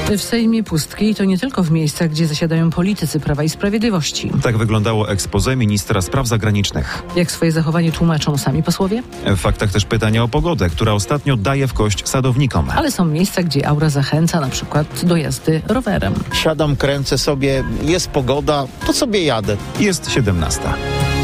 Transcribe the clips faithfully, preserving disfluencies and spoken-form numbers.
W Sejmie pustki i to nie tylko w miejscach, gdzie zasiadają politycy Prawa i Sprawiedliwości. Tak wyglądało expose ministra spraw zagranicznych. Jak swoje zachowanie tłumaczą sami posłowie? W faktach też pytania o pogodę, która ostatnio daje w kość sadownikom. Ale są miejsca, gdzie aura zachęca, na przykład do jazdy rowerem. Siadam, kręcę sobie, jest pogoda, to sobie jadę. Jest siedemnasta.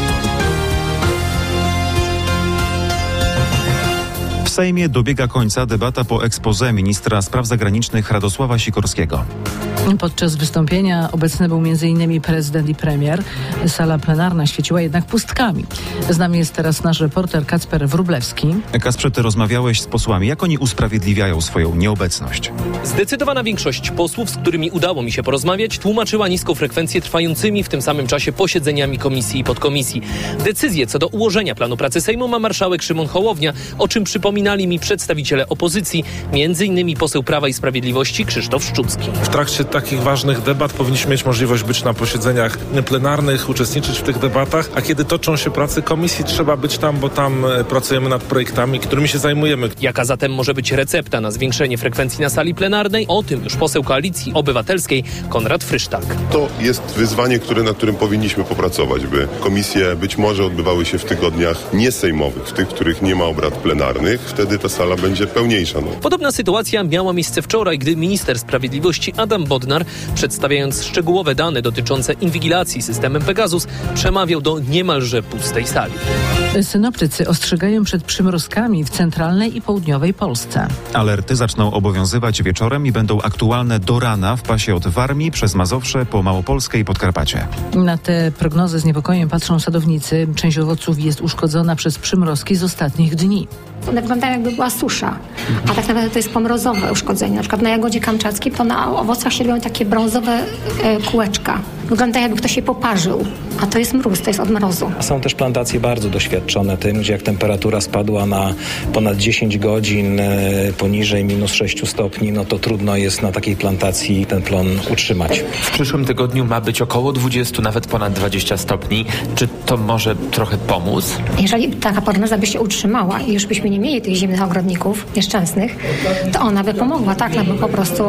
W Sejmie dobiega końca debata po expose ministra spraw zagranicznych Radosława Sikorskiego. Podczas wystąpienia obecny był między innymi prezydent i premier. Sala plenarna świeciła jednak pustkami. Z nami jest teraz nasz reporter Kacper Wróblewski. Kacprze, ty rozmawiałeś z posłami. Jak oni usprawiedliwiają swoją nieobecność? Zdecydowana większość posłów, z którymi udało mi się porozmawiać, tłumaczyła niską frekwencję trwającymi w tym samym czasie posiedzeniami komisji i podkomisji. Decyzję co do ułożenia planu pracy Sejmu ma marszałek Szymon Hołownia, o czym przypominali mi przedstawiciele opozycji, między innymi poseł Prawa i Sprawiedliwości Krzysztof Szczucki. W trakcie takich ważnych debat powinniśmy mieć możliwość być na posiedzeniach plenarnych, uczestniczyć w tych debatach, a kiedy toczą się prace komisji, trzeba być tam, bo tam pracujemy nad projektami, którymi się zajmujemy. Jaka zatem może być recepta na zwiększenie frekwencji na sali plenarnej? O tym już poseł Koalicji Obywatelskiej Konrad Frysztak. To jest wyzwanie, które, nad którym powinniśmy popracować, by komisje być może odbywały się w tygodniach niesejmowych, w tych, w których nie ma obrad plenarnych. Wtedy ta sala będzie pełniejsza. No. Podobna sytuacja miała miejsce wczoraj, gdy minister sprawiedliwości Adam Bodnar, przedstawiając szczegółowe dane dotyczące inwigilacji systemem Pegasus, przemawiał do niemalże pustej sali. Synoptycy ostrzegają przed przymrozkami w centralnej i południowej Polsce. Alerty zaczną obowiązywać wieczorem i będą aktualne do rana w pasie od Warmii przez Mazowsze po Małopolskę i Podkarpacie. Na te prognozy z niepokojem patrzą sadownicy. Część owoców jest uszkodzona przez przymrozki z ostatnich dni. One wyglądają jakby była susza, a tak naprawdę to jest pomrozowe uszkodzenie. Na przykład na jagodzie kamczackiej to na owocach się robią takie brązowe e, kółeczka. Wygląda jakby ktoś się poparzył, a to jest mróz, to jest od mrozu. Są też plantacje bardzo doświadczone tym, gdzie jak temperatura spadła na ponad dziesięć godzin e, poniżej minus sześć stopni, no to trudno jest na takiej plantacji ten plon utrzymać. W przyszłym tygodniu ma być około dwadzieścia, nawet ponad dwadzieścia stopni. Czy to może trochę pomóc? Jeżeli taka prognoza by się utrzymała i już byśmy nie mieli tych zimnych ogrodników nieszczęsnych, to ona by pomogła, tak, no bo po prostu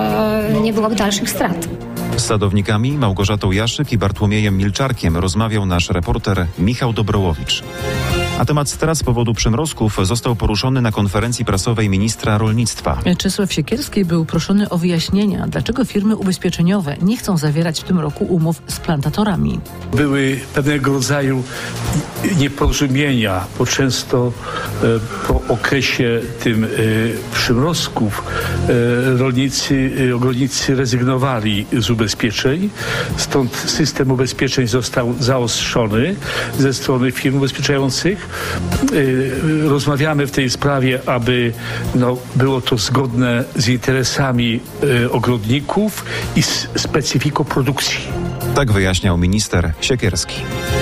e, nie byłoby dalszych strat. Z sadownikami Małgorzatą Jaszyk i Bartłomiejem Milczarkiem rozmawiał nasz reporter Michał Dobrołowicz. A temat strat z powodu przymrozków został poruszony na konferencji prasowej ministra rolnictwa. Czesław Siekierski był proszony o wyjaśnienia, dlaczego firmy ubezpieczeniowe nie chcą zawierać w tym roku umów z plantatorami. Były pewnego rodzaju nieporozumienia, bo często e, po okresie tym e, przymrozków e, rolnicy, e, ogrodnicy rezygnowali z ubezpieczeń, stąd system ubezpieczeń został zaostrzony ze strony firm ubezpieczających. Rozmawiamy w tej sprawie, aby no, było to zgodne z interesami y, ogrodników i z specyfiką produkcji. Tak wyjaśniał minister Siekierski.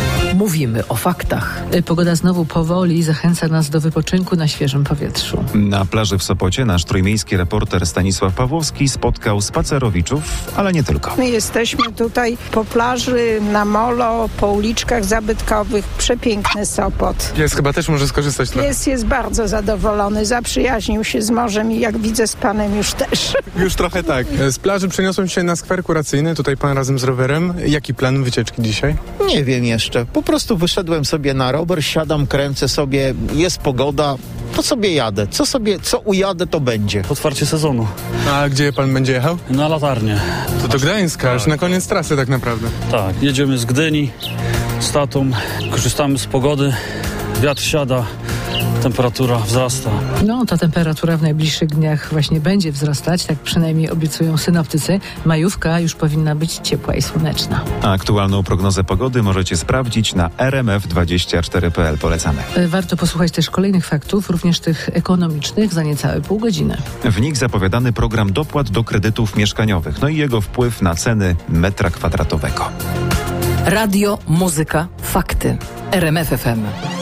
Mówimy o faktach. Pogoda znowu powoli zachęca nas do wypoczynku na świeżym powietrzu. Na plaży w Sopocie nasz trójmiejski reporter Stanisław Pawłowski spotkał spacerowiczów, ale nie tylko. My jesteśmy tutaj po plaży, na molo, po uliczkach zabytkowych. Przepiękny Sopot. Pies chyba też może skorzystać. Pies jest bardzo zadowolony, zaprzyjaźnił się z morzem i jak widzę z panem już też. Już trochę tak. Z plaży przeniosłem się na skwer kuracyjny, tutaj pan razem z rowerem. Jaki plan wycieczki dzisiaj? Nie wiem jeszcze. Po prostu wyszedłem sobie na rower, siadam, kręcę sobie, jest pogoda, to sobie jadę. Co sobie, co ujadę, to będzie. Otwarcie sezonu. A gdzie pan będzie jechał? Na latarnię. To do Gdańska, tak. Aż na koniec trasy tak naprawdę. Tak, jedziemy z Gdyni, z tatą, korzystamy z pogody, wiatr siada, temperatura wzrasta. No, ta temperatura w najbliższych dniach właśnie będzie wzrastać, tak przynajmniej obiecują synoptycy. Majówka już powinna być ciepła i słoneczna. A aktualną prognozę pogody możecie sprawdzić na r m f dwadzieścia cztery kropka p l. Polecamy. Warto posłuchać też kolejnych faktów, również tych ekonomicznych, za niecałe pół godziny. W nich zapowiadany program dopłat do kredytów mieszkaniowych, no i jego wpływ na ceny metra kwadratowego. Radio, muzyka, fakty. R M F F M.